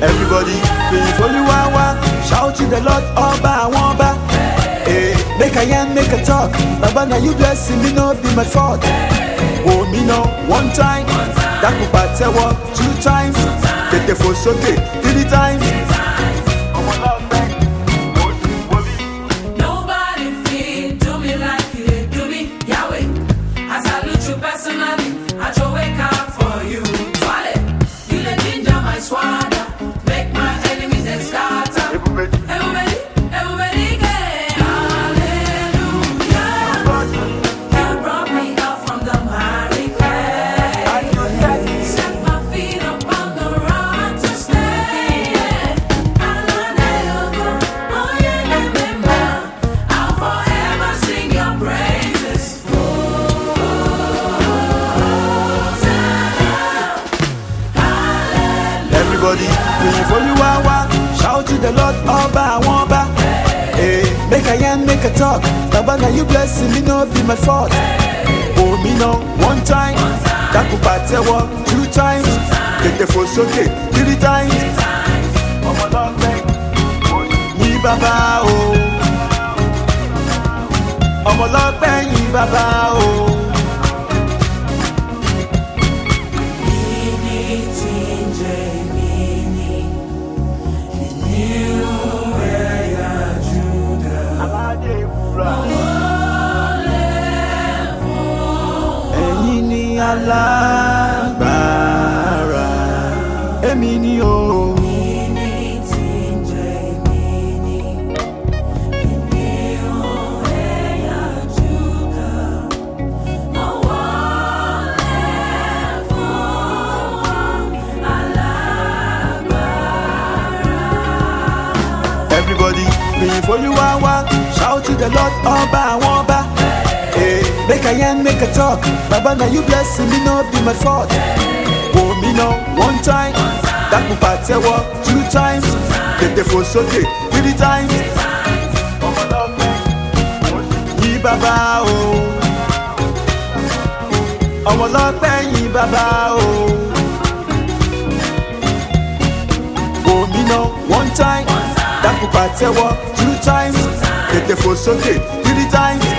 Everybody sing for you, shout to the Lord, Oba, Wamba. Hey, make a yarn, make a talk. Baba, now you blessing me, no be my fault. Oh, me no, one time. That could pass a walk 2 times. Get the force okay 3 times. Nobody feel do me like you do me, Yahweh. I salute you personally. I throw wake up for you. Swallow, you the ginger my swagger. Make my enemies they scatter. Everybody, everybody, get hallelujah. You brought me out from the miry clay. Set my feet upon the rock to stay. Oh yeah, remember, I'll forever sing your praises. Everybody sing for you, shout to the Lord, Oba, Wamba. Hey, make a yarn, make a talk. Baba, now you blessing me, no be my fault. Oh, me no, one time. That could pass a walk 2 times. Get the force okay 3 times. Ni Baba, oh. Ọmọ lọ́pẹ́ yìn Baba, oh. Ẹ̀yin ni alágbára, èmi ni o. Everybody sing for you, shout to the Lord, Oba, Wamba. Hey, make a yarn, make a talk. Baba, now you blessing me, no be my fault. Oh, me no, one time. That could pass a walk 2 times. Get the force okay 3 times. Ni Baba, oh. Ọmọ lọ́pẹ́ yìn Baba, oh. Oh, me no, one time. That could pass a walk 2 times. Get the force okay 3 times.